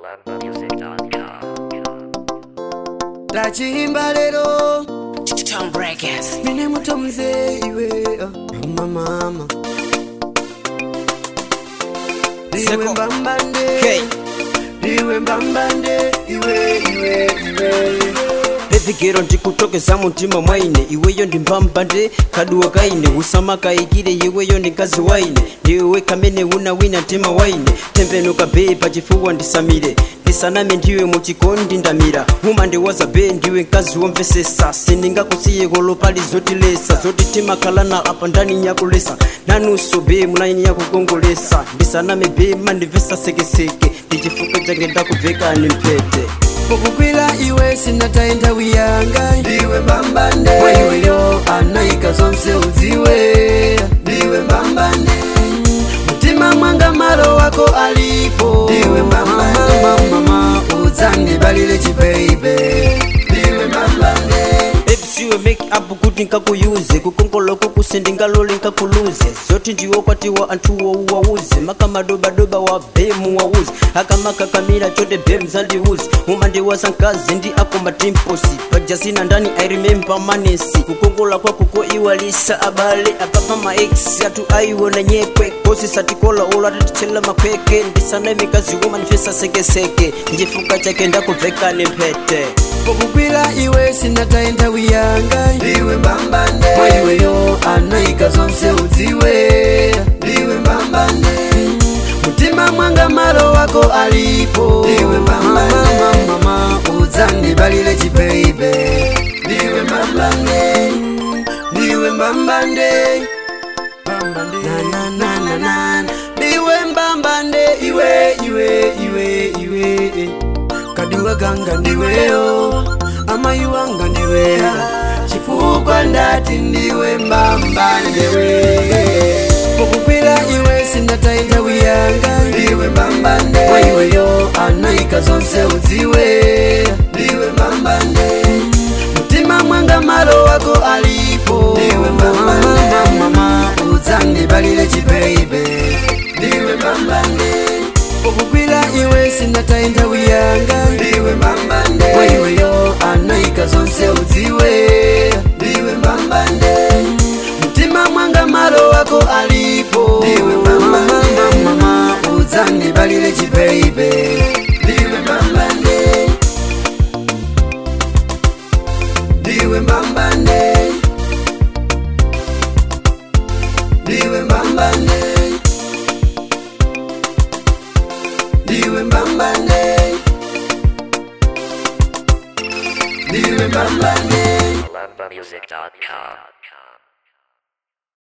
Tachimba lero Tom Breakers. mine muto mzee iwe mama Iwe Seko. mbambande K. Iwe mbambande iwe Baby girl ndikutokeza mutima mwaine iweyo ndi mbambande kaduwa kaine usama kaikire iweyo ndi kazi waine ndiwe kamene una wina ntima waine tembenuka be pachifuwa ndisamire ndisaname ndiwe muchikondi ndamira huma ndiwaza be ndiwe nkazi womvesesa sindingakusiye kolo pali zotilesa zoti timakhalana apa ndani nyakulesa nanuso be mulaini yakukongolesa ndisaname be mandimvesa sekeseke ndichifuka change ndakubvekani mphete Pokukwila iwe sinataenda wiyanga Iwe mbambande Waiweyo anaika zonse uziwe Iwe mbambande Mutima mwanga malo wako alipo Iwe mbambande Mama uzangi balile chibeibe Iwe mbambande Baby siwe make up kuti nkakuyuze kukongola kukuse ndingalole nkakuluze zoti ndiwo kwatiwa anthuwo uwauze makamadobadoba wa bemu wauze akamakakamira chote bemu zandiuze uma ndiwaza nkazi ndi akomba timposi pajasina ndani I remember manesi kukongola kwakuko iwalisa abale apapa ma ex atu aiwona nyekwe kosi satikola olatichela makweke ndisana mikazi woma nifesa sekeseke njifuka chake ndakubvekane mphete Pokukwila iwe sinataenda wiyanga Iwe mbambande Waiweyo anaika zonse uziwe Iwe mbambande Mutima mwanga malo wako alipo Iwe mbambande Mama uzangi balile chibeibe Iwe mbambande Iwe mbambande Na na na na Iwe mbambande iwe Kaduwa ganga ndiweyo Amayuwanga ndiweyo Chifukwa ndati ndiwe mbambande we Pokukwila iwe sinataenda wiyanga Iwe mbambande Waiweyo anaika zonse uziwe Iwe mbambande Mutima mwanga malo wako alipo Iwe mbambande Mama uzangi balile chibeibe Iwe mbambande Pokukwila iwe sinataenda wiyanga Iwe mbambande Waiweyo anaika zonse uziwe Iwe mbambande Mutima mwanga malo wako alipo Iwe mbambande Mama uzangi balile chibeibe Iwe mbambande Iwe mbambande Iwe mbambande Iwe mbambande Iwe mbambande AlambaMusic.com